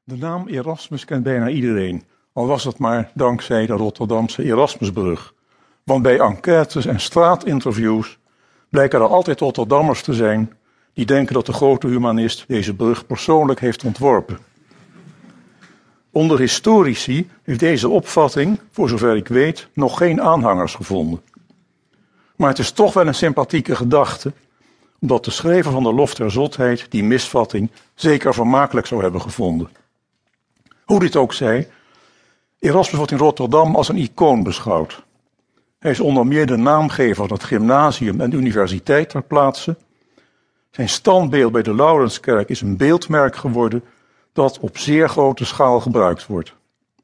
De naam Erasmus kent bijna iedereen, al was het maar dankzij de Rotterdamse Erasmusbrug. Want bij enquêtes en straatinterviews blijken er altijd Rotterdammers te zijn die denken dat de grote humanist deze brug persoonlijk heeft ontworpen. Onder historici heeft deze opvatting, voor zover ik weet, nog geen aanhangers gevonden. Maar het is toch wel een sympathieke gedachte, omdat de schrijver van de Lof der Zotheid die misvatting zeker vermakelijk zou hebben gevonden. Hoe dit ook zij, Erasmus wordt in Rotterdam als een icoon beschouwd. Hij is onder meer de naamgever van het gymnasium en de universiteit ter plaatse. Zijn standbeeld bij de Laurenskerk is een beeldmerk geworden dat op zeer grote schaal gebruikt wordt.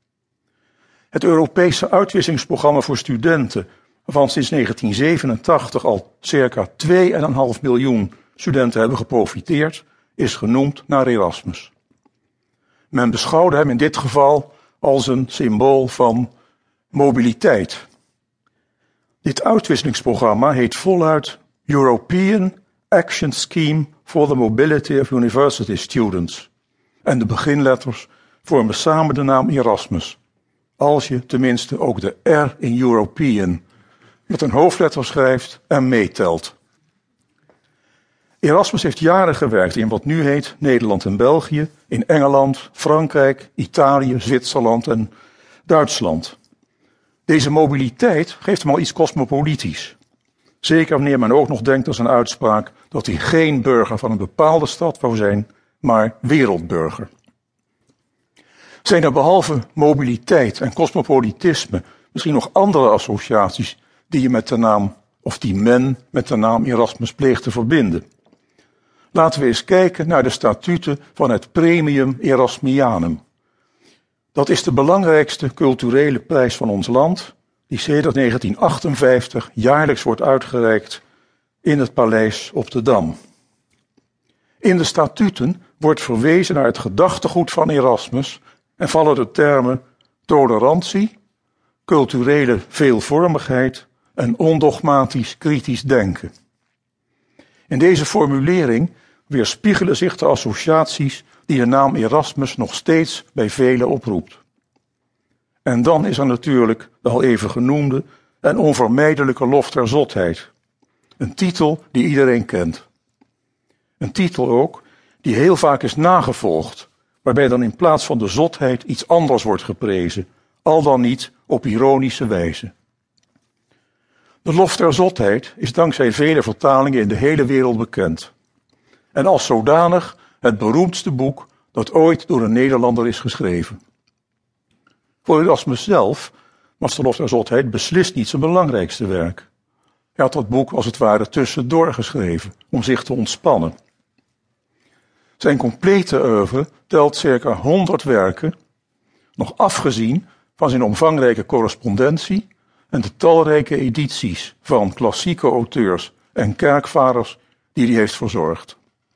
Het Europese uitwisselingsprogramma voor studenten, waarvan sinds 1987 al circa 2,5 miljoen studenten hebben geprofiteerd, is genoemd naar Erasmus. Men beschouwde hem in dit geval als een symbool van mobiliteit. Dit uitwisselingsprogramma heet voluit European Action Scheme for the Mobility of University Students. En de beginletters vormen samen de naam Erasmus. Als je tenminste ook de R in European met een hoofdletter schrijft en meetelt. Erasmus heeft jaren gewerkt in wat nu heet Nederland en België, in Engeland, Frankrijk, Italië, Zwitserland en Duitsland. Deze mobiliteit geeft hem al iets cosmopolitisch. Zeker wanneer men ook nog denkt als een uitspraak dat hij geen burger van een bepaalde stad wou zijn, maar wereldburger. Zijn er behalve mobiliteit en cosmopolitisme misschien nog andere associaties die je met de naam, of die men met de naam Erasmus pleegt te verbinden? Laten we eens kijken naar de statuten van het Premium Erasmianum. Dat is de belangrijkste culturele prijs van ons land, die sedert 1958 jaarlijks wordt uitgereikt in het paleis op de Dam. In de statuten wordt verwezen naar het gedachtegoed van Erasmus en vallen de termen tolerantie, culturele veelvormigheid en ondogmatisch kritisch denken. In deze formulering weerspiegelen zich de associaties die de naam Erasmus nog steeds bij velen oproept. En dan is er natuurlijk de al even genoemde en onvermijdelijke Lof der Zotheid. Een titel die iedereen kent. Een titel ook die heel vaak is nagevolgd, waarbij dan in plaats van de zotheid iets anders wordt geprezen, al dan niet op ironische wijze. De Lof der Zotheid is dankzij vele vertalingen in de hele wereld bekend. En als zodanig het beroemdste boek dat ooit door een Nederlander is geschreven. Voor Erasmus zelf was de Lof der Zotheid beslist niet zijn belangrijkste werk. Hij had dat boek als het ware tussendoor geschreven, om zich te ontspannen. Zijn complete oeuvre telt circa 100 werken, nog afgezien van zijn omvangrijke correspondentie en de talrijke edities van klassieke auteurs en kerkvaders die hij heeft verzorgd.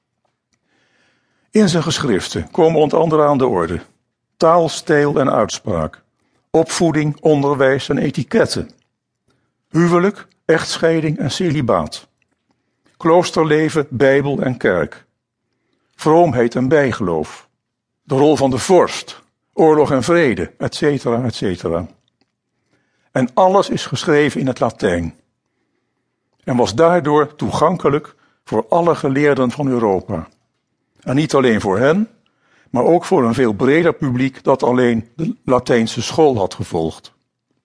In zijn geschriften komen onder andere aan de orde taal, stijl en uitspraak, opvoeding, onderwijs en etiketten, huwelijk, echtscheiding en celibaat, kloosterleven, bijbel en kerk, vroomheid en bijgeloof, de rol van de vorst, oorlog en vrede, etc., etc. En alles is geschreven in het Latijn en was daardoor toegankelijk voor alle geleerden van Europa. En niet alleen voor hen, maar ook voor een veel breder publiek dat alleen de Latijnse school had gevolgd.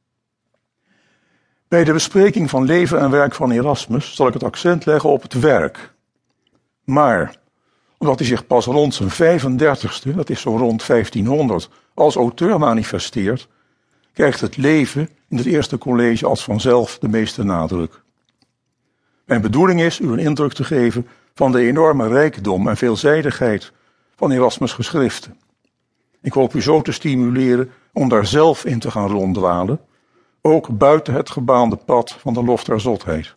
Bij de bespreking van leven en werk van Erasmus zal ik het accent leggen op het werk. Maar, omdat hij zich pas rond zijn 35ste, dat is zo rond 1500, als auteur manifesteert, krijgt het leven in het eerste college als vanzelf de meeste nadruk. Mijn bedoeling is u een indruk te geven van de enorme rijkdom en veelzijdigheid van Erasmus' geschriften. Ik hoop u zo te stimuleren om daar zelf in te gaan ronddwalen, ook buiten het gebaande pad van de Lof der Zotheid.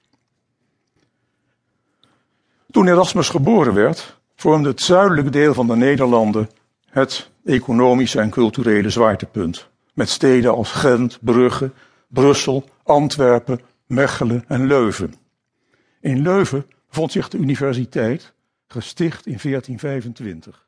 Toen Erasmus geboren werd, vormde het zuidelijke deel van de Nederlanden het economische en culturele zwaartepunt, met steden als Gent, Brugge, Brussel, Antwerpen, Mechelen en Leuven. In Leuven vond zich de universiteit, gesticht in 1425.